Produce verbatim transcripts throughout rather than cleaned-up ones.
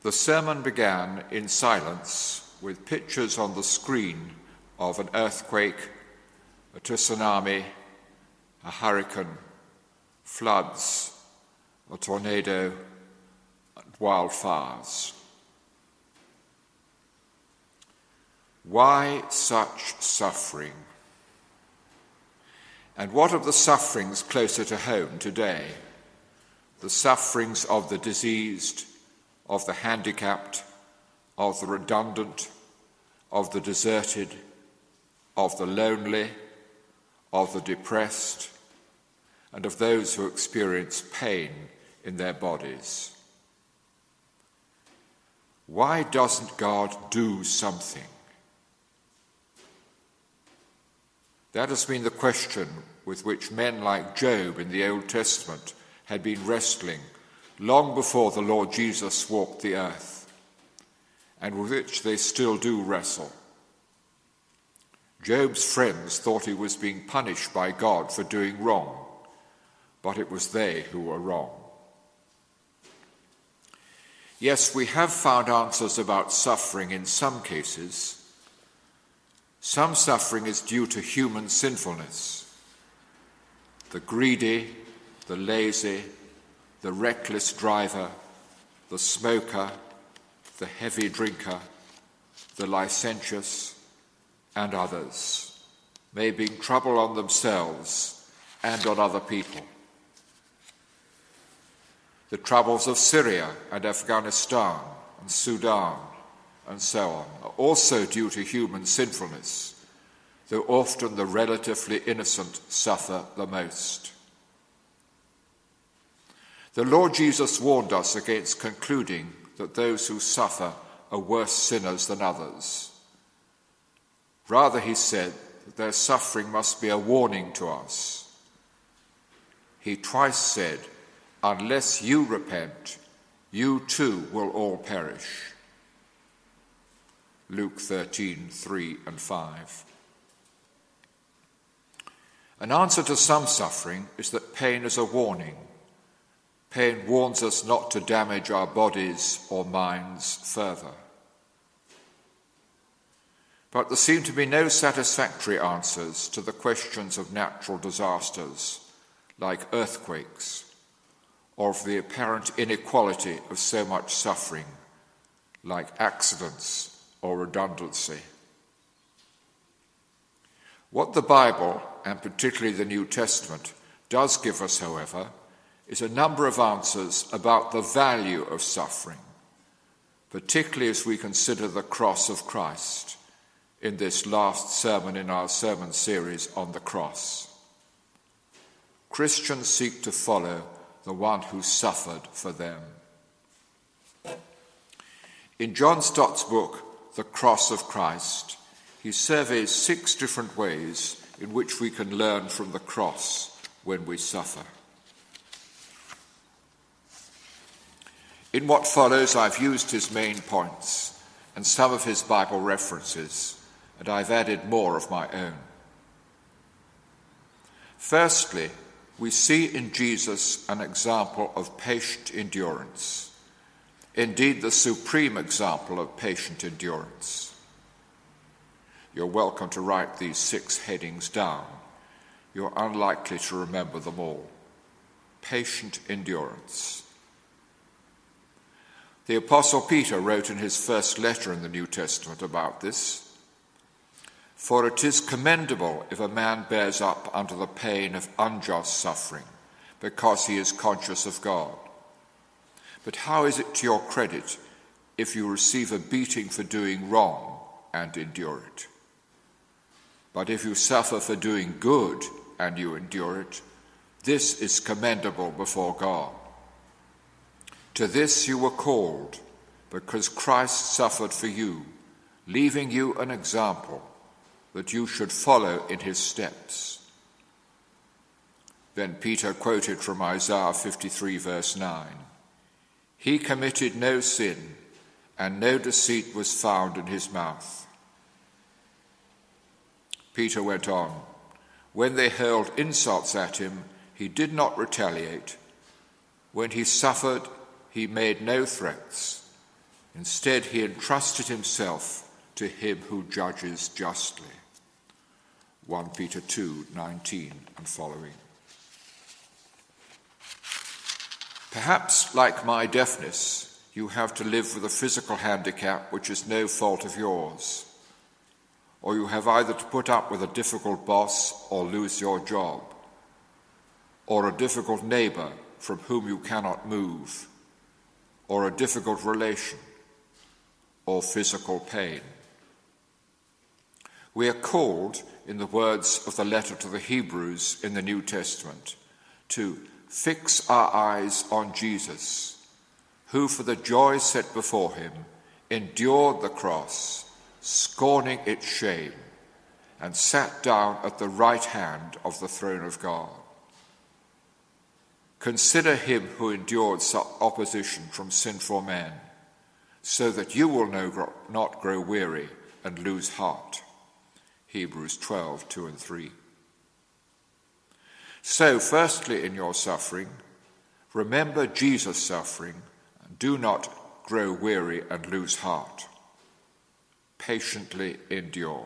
The sermon began in silence with pictures on the screen of an earthquake, a tsunami, a hurricane, floods, a tornado, and wildfires. Why such suffering? And what of the sufferings closer to home today? The sufferings of the diseased, of the handicapped, of the redundant, of the deserted, of the lonely, of the depressed, and of those who experience pain in their bodies. Why doesn't God do something? That has been the question with which men like Job in the Old Testament had been wrestling long before the Lord Jesus walked the earth, and with which they still do wrestle. Job's friends thought he was being punished by God for doing wrong, but it was they who were wrong. Yes, we have found answers about suffering in some cases. Some suffering is due to human sinfulness. The greedy, the lazy, the reckless driver, the smoker, the heavy drinker, the licentious, and others may bring trouble on themselves and on other people. The troubles of Syria and Afghanistan and Sudan and so on are also due to human sinfulness, though often the relatively innocent suffer the most. The Lord Jesus warned us against concluding that those who suffer are worse sinners than others. Rather, he said that their suffering must be a warning to us. He twice said, "Unless you repent, you too will all perish." Luke thirteen, three and five. An answer to some suffering is that pain is a warning. Pain warns us not to damage our bodies or minds further. But there seem to be no satisfactory answers to the questions of natural disasters, like earthquakes, or of the apparent inequality of so much suffering, like accidents or redundancy. What the Bible, and particularly the New Testament, does give us, however, is a number of answers about the value of suffering, particularly as we consider the cross of Christ in this last sermon in our sermon series on the cross. Christians seek to follow the one who suffered for them. In John Stott's book, The Cross of Christ, he surveys six different ways in which we can learn from the cross when we suffer. In what follows, I've used his main points and some of his Bible references, and I've added more of my own. Firstly, we see in Jesus an example of patient endurance, indeed the supreme example of patient endurance. You're welcome to write these six headings down. You're unlikely to remember them all. Patient endurance. The Apostle Peter wrote in his first letter in the New Testament about this, "For it is commendable if a man bears up under the pain of unjust suffering, because he is conscious of God. But how is it to your credit if you receive a beating for doing wrong and endure it? But if you suffer for doing good and you endure it, this is commendable before God. To this you were called, because Christ suffered for you, leaving you an example that you should follow in his steps." Then Peter quoted from Isaiah fifty-three, verse nine. "He committed no sin, and no deceit was found in his mouth." Peter went on, "When they hurled insults at him, he did not retaliate. When he suffered, he made no threats. Instead, he entrusted himself to him who judges justly. First Peter two nineteen and following. Perhaps, like my deafness, you have to live with a physical handicap which is no fault of yours, or you have either to put up with a difficult boss or lose your job, or a difficult neighbour from whom you cannot move, or a difficult relation, or physical pain. We are called, in the words of the letter to the Hebrews in the New Testament, to fix our eyes on Jesus, who for the joy set before him endured the cross, scorning its shame, and sat down at the right hand of the throne of God. Consider him who endured such opposition from sinful men, so that you will not grow weary and lose heart. Hebrews twelve two and three. So, firstly, in your suffering, remember Jesus' suffering, and do not grow weary and lose heart. Patiently endure.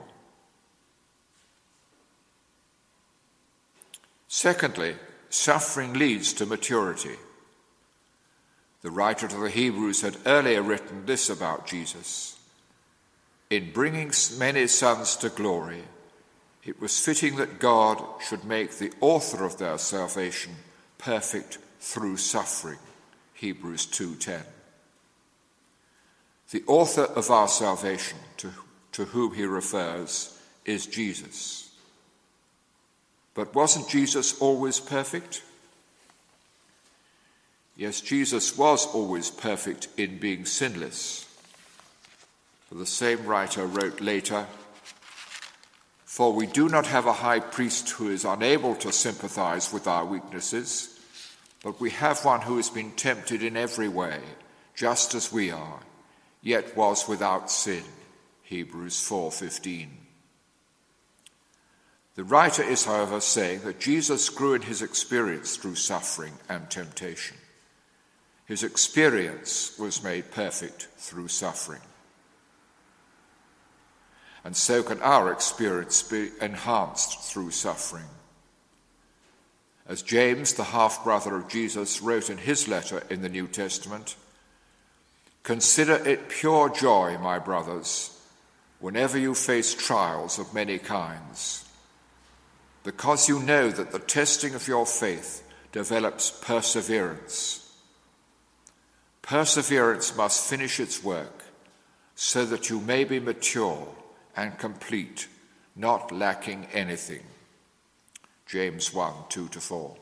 Secondly, suffering leads to maturity. The writer to the Hebrews had earlier written this about Jesus: in bringing many sons to glory, it was fitting that God should make the author of their salvation perfect through suffering. Hebrews two ten. The author of our salvation, to, to whom he refers, is Jesus. But wasn't Jesus always perfect? Yes, Jesus was always perfect in being sinless. For the same writer wrote later, "For we do not have a high priest who is unable to sympathize with our weaknesses, but we have one who has been tempted in every way, just as we are, yet was without sin." Hebrews four fifteen. The writer is, however, saying that Jesus grew in his experience through suffering and temptation. His experience was made perfect through suffering. And so can our experience be enhanced through suffering. As James, the half-brother of Jesus, wrote in his letter in the New Testament, "Consider it pure joy, my brothers, whenever you face trials of many kinds, because you know that the testing of your faith develops perseverance. Perseverance must finish its work, so that you may be mature and complete, not lacking anything." James one two to four.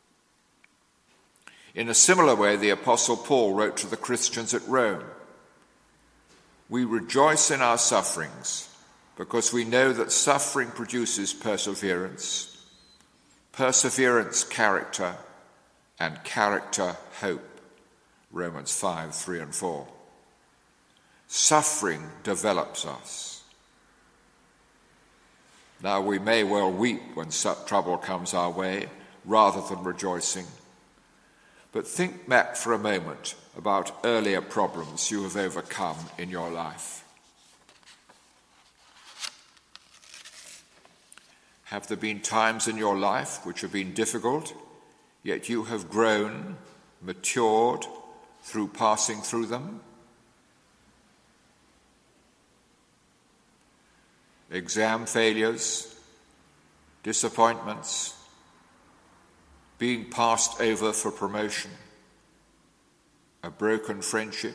In a similar way, the Apostle Paul wrote to the Christians at Rome, "We rejoice in our sufferings, because we know that suffering produces perseverance, perseverance character, and character hope." Romans five three and four. Suffering develops us. Now, we may well weep when trouble comes our way, rather than rejoicing. But think back for a moment about earlier problems you have overcome in your life. Have there been times in your life which have been difficult, yet you have grown, matured through passing through them? Exam failures, disappointments, being passed over for promotion, a broken friendship,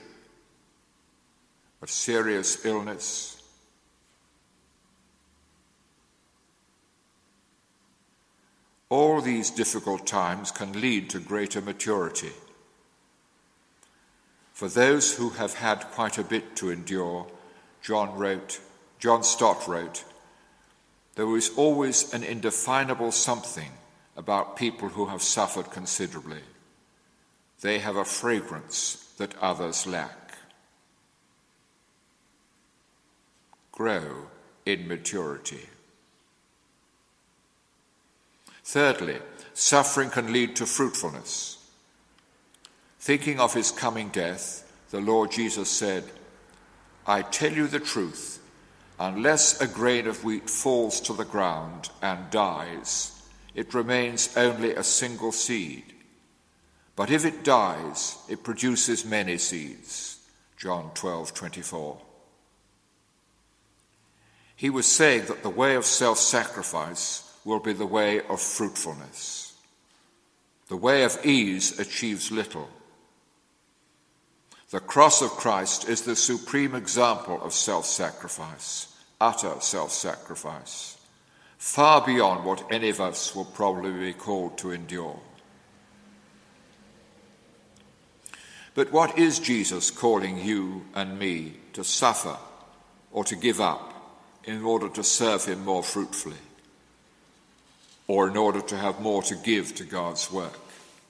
a serious illness. All these difficult times can lead to greater maturity. For those who have had quite a bit to endure, John wrote, John Stott wrote, "There is always an indefinable something about people who have suffered considerably. They have a fragrance that others lack." Grow in maturity. Thirdly, suffering can lead to fruitfulness. Thinking of his coming death, the Lord Jesus said, "I tell you the truth, unless a grain of wheat falls to the ground and dies, it remains only a single seed. But if it dies, it produces many seeds." John twelve twenty-four. He was saying that the way of self-sacrifice will be the way of fruitfulness. The way of ease achieves little. The cross of Christ is the supreme example of self-sacrifice, utter self-sacrifice, far beyond what any of us will probably be called to endure. But what is Jesus calling you and me to suffer or to give up in order to serve him more fruitfully, or in order to have more to give to God's work?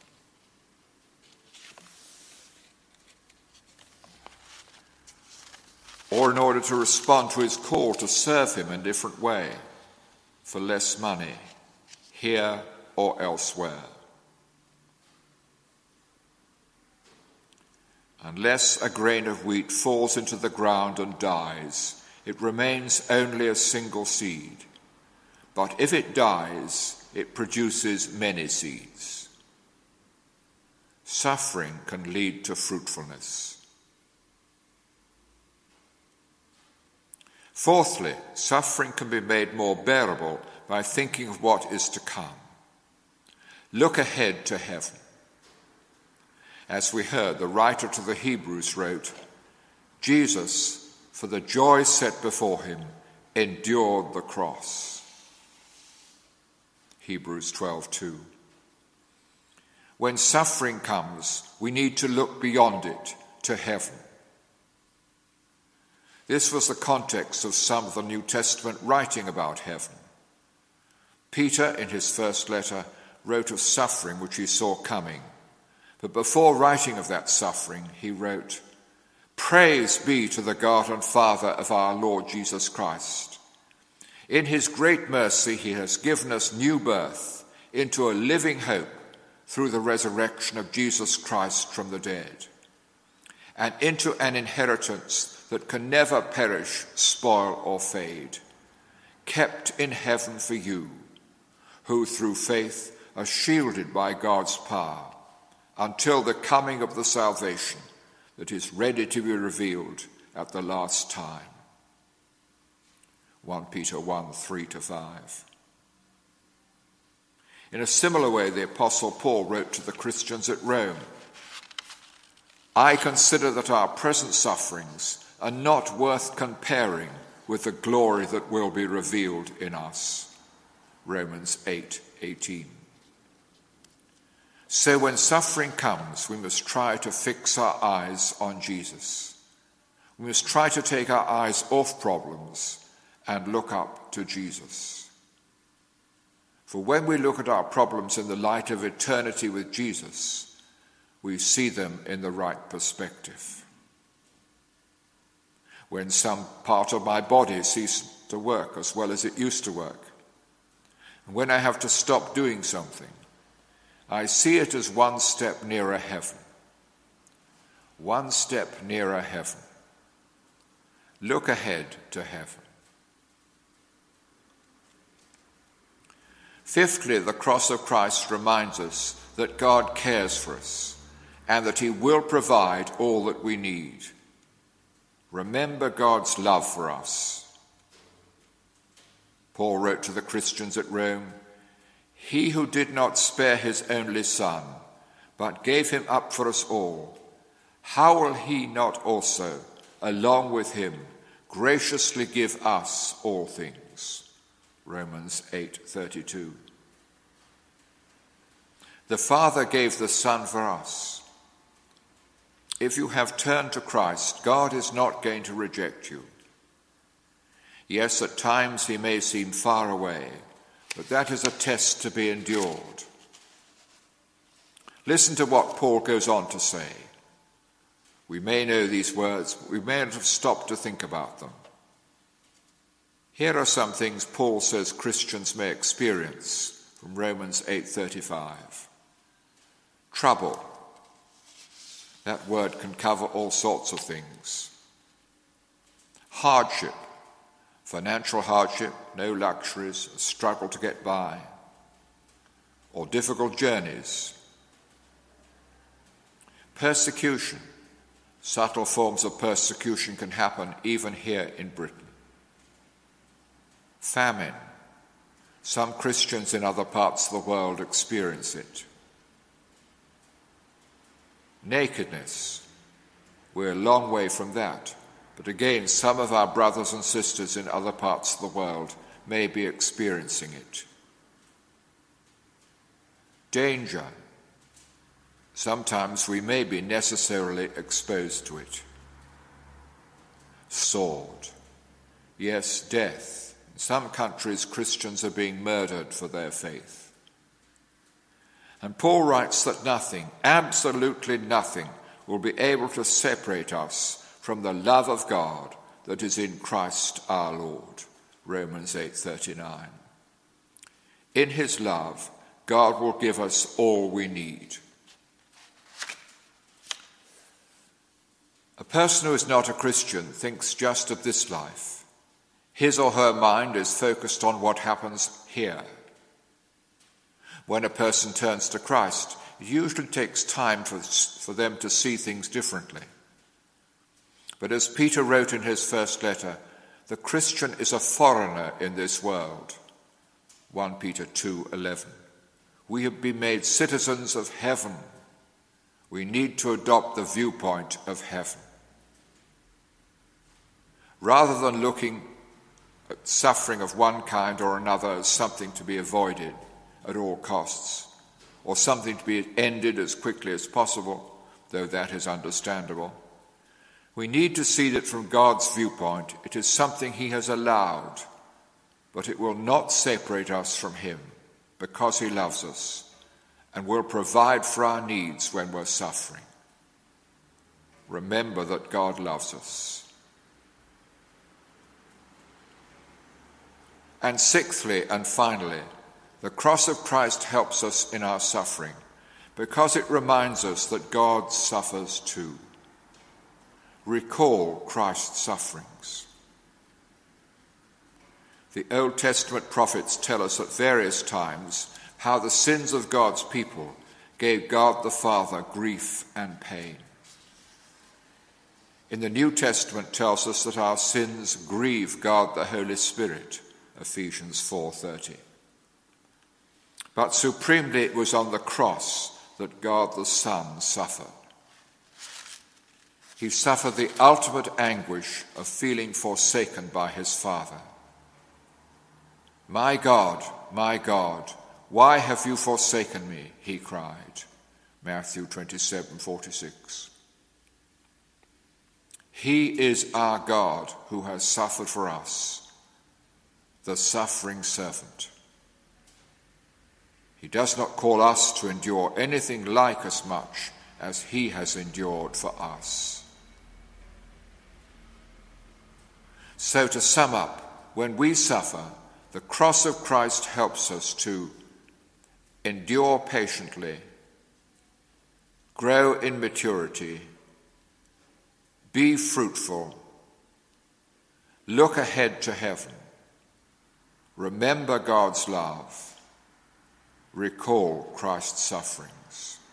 Or in order to respond to his call to serve him in a different way, for less money, here or elsewhere? Unless a grain of wheat falls into the ground and dies, it remains only a single seed. But if it dies, it produces many seeds. Suffering can lead to fruitfulness. Fourthly, suffering can be made more bearable by thinking of what is to come. Look ahead to heaven. As we heard, the writer to the Hebrews wrote, "Jesus, for the joy set before him, endured the cross." Hebrews twelve two. When suffering comes, we need to look beyond it to heaven. This was the context of some of the New Testament writing about heaven. Peter, in his first letter, wrote of suffering which he saw coming. But before writing of that suffering, he wrote, "Praise be to the God and Father of our Lord Jesus Christ. In his great mercy he has given us new birth into a living hope through the resurrection of Jesus Christ from the dead, and into an inheritance that can never perish, spoil, or fade, kept in heaven for you, who through faith are shielded by God's power, until the coming of the salvation that is ready to be revealed at the last time." First Peter one, three to five. In a similar way, the Apostle Paul wrote to the Christians at Rome, "I consider that our present sufferings are not worth comparing with the glory that will be revealed in us." Romans eight eighteen. So when suffering comes, we must try to fix our eyes on Jesus. We must try to take our eyes off problems and look up to Jesus. For when we look at our problems in the light of eternity with Jesus, we see them in the right perspective. When some part of my body ceases to work as well as it used to work, and when I have to stop doing something, I see it as one step nearer heaven. One step nearer heaven. Look ahead to heaven. Fifthly, the cross of Christ reminds us that God cares for us and that he will provide all that we need. Remember God's love for us. Paul wrote to the Christians at Rome, "He who did not spare his only son, but gave him up for us all, how will he not also, along with him, graciously give us all things?" Romans eight thirty-two. The Father gave the Son for us. If you have turned to Christ, God is not going to reject you. Yes, at times he may seem far away, but that is a test to be endured. Listen to what Paul goes on to say. We may know these words, but we may not have stopped to think about them. Here are some things Paul says Christians may experience from Romans eight thirty-five. Trouble. That word can cover all sorts of things. Hardship, financial hardship, no luxuries, a struggle to get by, or difficult journeys. Persecution, subtle forms of persecution can happen even here in Britain. Famine, some Christians in other parts of the world experience it. Nakedness, we're a long way from that, but again, some of our brothers and sisters in other parts of the world may be experiencing it. Danger, sometimes we may be necessarily exposed to it. Sword, yes, death. In some countries, Christians are being murdered for their faith. And Paul writes that nothing, absolutely nothing, will be able to separate us from the love of God that is in Christ our Lord. Romans eight thirty-nine. In his love, God will give us all we need. A person who is not a Christian thinks just of this life. His or her mind is focused on what happens here. When a person turns to Christ, it usually takes time for, for them to see things differently. But as Peter wrote in his first letter, the Christian is a foreigner in this world. First Peter two eleven. We have been made citizens of heaven. We need to adopt the viewpoint of heaven. Rather than looking at suffering of one kind or another as something to be avoided at all costs, or something to be ended as quickly as possible, though that is understandable, we need to see that from God's viewpoint it is something he has allowed, but it will not separate us from him because he loves us and will provide for our needs when we're suffering. Remember that God loves us. And sixthly and finally, the cross of Christ helps us in our suffering because it reminds us that God suffers too. Recall Christ's sufferings. The Old Testament prophets tell us at various times how the sins of God's people gave God the Father grief and pain. In the New Testament tells us that our sins grieve God the Holy Spirit, Ephesians four thirty. But supremely it was on the cross that God the Son suffered. He suffered the ultimate anguish of feeling forsaken by his Father. My God, my God, why have you forsaken me? He cried. Matthew twenty-seven forty-six. He is our God who has suffered for us, the suffering servant. He does not call us to endure anything like as much as he has endured for us. So to sum up, when we suffer, the cross of Christ helps us to endure patiently, grow in maturity, be fruitful, look ahead to heaven, remember God's love, recall Christ's sufferings.